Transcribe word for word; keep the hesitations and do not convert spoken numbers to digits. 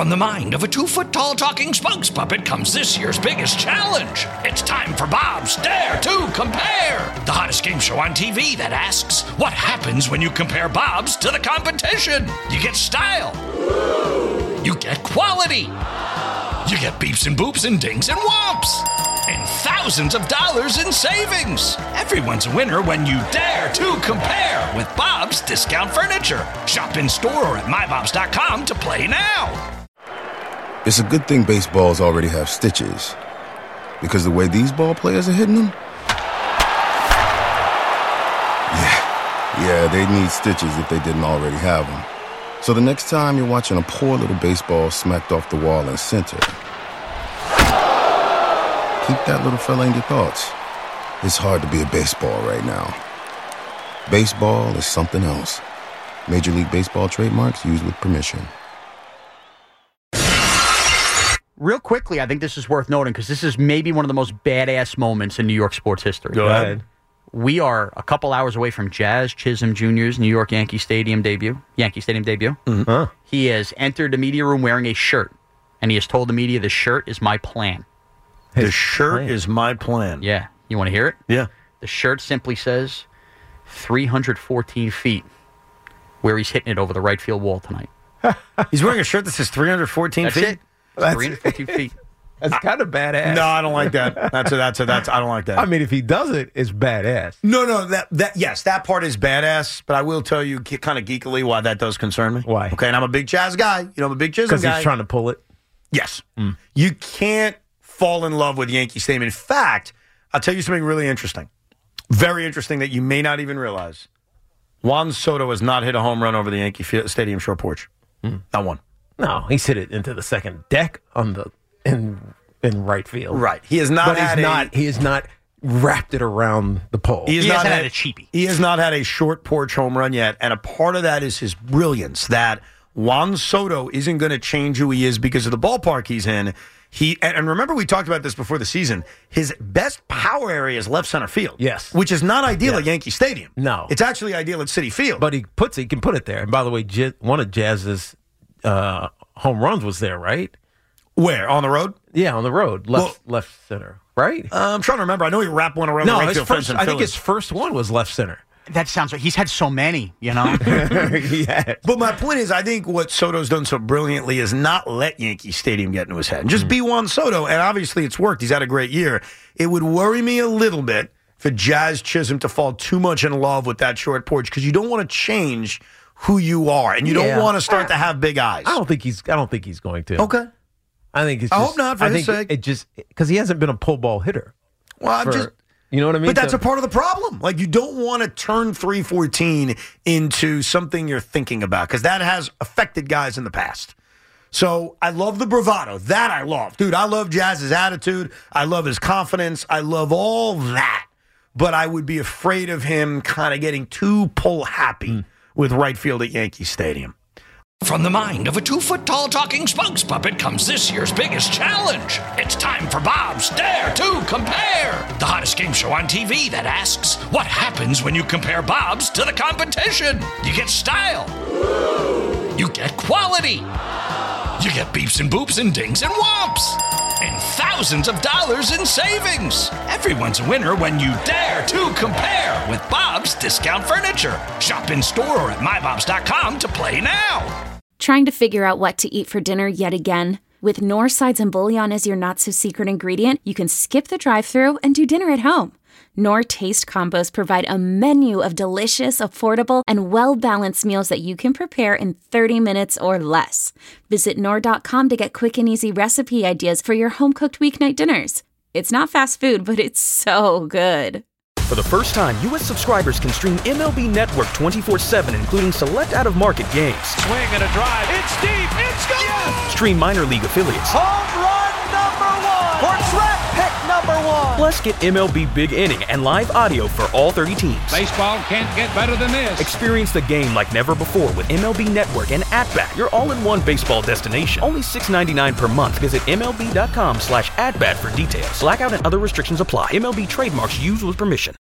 From the mind of a two-foot-tall talking spokes puppet comes this year's biggest challenge. It's time for Bob's Dare to Compare, the hottest game show on T V that asks, what happens when you compare Bobs to the competition? You get style. You get quality. You get beeps and boops and dings and whomps. And thousands of dollars in savings. Everyone's a winner when you dare to compare with Bob's Discount Furniture. Shop in store or at my bobs dot com to play now. It's a good thing baseballs already have stitches. Because the way these ball players are hitting them? Yeah, yeah, they need stitches if they didn't already have them. So the next time you're watching a poor little baseball smacked off the wall in center, keep that little fella in your thoughts. It's hard to be a baseball right now. Baseball is something else. Major League Baseball trademarks used with permission. Real quickly, I think this is worth noting because this is maybe one of the most badass moments in New York sports history. Go ahead. We are a couple hours away from Jazz Chisholm Junior's New York Yankee Stadium debut. Yankee Stadium debut. Mm-hmm. Huh. He has entered the media room wearing a shirt, and he has told the media, the shirt is my plan. His the shirt plan. is my plan. Yeah. You want to hear it? Yeah. The shirt simply says three hundred fourteen feet, where he's hitting it over the right field wall tonight. He's wearing a shirt that says three hundred fourteen That's feet? It. That's three hundred fourteen feet. That's kind of badass. No, I don't like that. That's a, that's a, that's I don't like that. I mean, if he does it, it's badass. No, no, that that yes, that part is badass. But I will tell you, kind of geekily, why that does concern me. Why? Okay, and I'm a big Jazz guy. You know, I'm a big Chisholm guy. Because he's trying to pull it. Yes, mm. You can't fall in love with Yankee Stadium. In fact, I'll tell you something really interesting, very interesting that you may not even realize. Juan Soto has not hit a home run over the Yankee Stadium short porch. Mm. Not one. No, he's hit it into the second deck on the in in right field. Right. He has not but had he's a, not he has not wrapped it around the pole. He has he not hasn't had, had a cheapie. He has not had a short porch home run yet, and a part of that is his brilliance, that Juan Soto isn't going to change who he is because of the ballpark he's in. He and remember we talked about this before the season. His best power area is left center field. Yes. Which is not ideal yes. at Yankee Stadium. No. It's actually ideal at Citi Field. But he puts it, he can put it there. And by the way, J- one of Jazz's uh, home runs was there, right? Where? On the road? Yeah, on the road. Left well, left center, right? Uh, I'm trying to remember. I know he wrapped one around no, the right his field first, fence in I think Philly. his first one was left center. That sounds right. He's had so many, you know? yeah. But my point is, I think what Soto's done so brilliantly is not let Yankee Stadium get into his head. Just mm. be Juan Soto, and obviously it's worked. He's had a great year. It would worry me a little bit for Jazz Chisholm to fall too much in love with that short porch because you don't want to change who you are, and you yeah. don't want to start to have big eyes. I don't think he's. I don't think he's going to. Okay. I think it's. I just, hope not for I his think sake. It just because he hasn't been a pull ball hitter. Well, I'm for, just. You know what I mean? But that's so, a part of the problem. Like, you don't want to turn three fourteen into something you're thinking about because that has affected guys in the past. So I love the bravado. That I love. Dude, I love Jazz's attitude. I love his confidence. I love all that. But I would be afraid of him kind of getting too pull happy mm. with right field at Yankee Stadium. From the mind of a two-foot-tall talking spokes puppet comes this year's biggest challenge. It's time for Bob's Dare to Compare, the hottest game show on T V that asks, what happens when you compare Bobs to the competition? You get style. You get quality. You get beeps and boops and dings and whomps. And thousands of dollars in savings. Everyone's a winner when you dare to compare with Bob's Discount Furniture. Shop in store or at my bobs dot com to play now. Trying to figure out what to eat for dinner yet again? With Knorr sides and bouillon as your not-so-secret ingredient, you can skip the drive-thru and do dinner at home. Knorr Taste Combos provide a menu of delicious, affordable, and well-balanced meals that you can prepare in thirty minutes or less. Visit Knorr dot com to get quick and easy recipe ideas for your home-cooked weeknight dinners. It's not fast food, but it's so good. For the first time, U S subscribers can stream M L B Network twenty-four seven, including select out-of-market games. Swing and a drive. It's deep. It's gone. Yes. Stream minor league affiliates. Home run number one. Or draft pick number one. Plus, get M L B Big Inning and live audio for all thirty teams. Baseball can't get better than this. Experience the game like never before with M L B Network and At-Bat, your all-in-one baseball destination. Only six dollars and ninety-nine cents per month. Visit M L B dot com slash at bat for details. Blackout and other restrictions apply. M L B trademarks used with permission.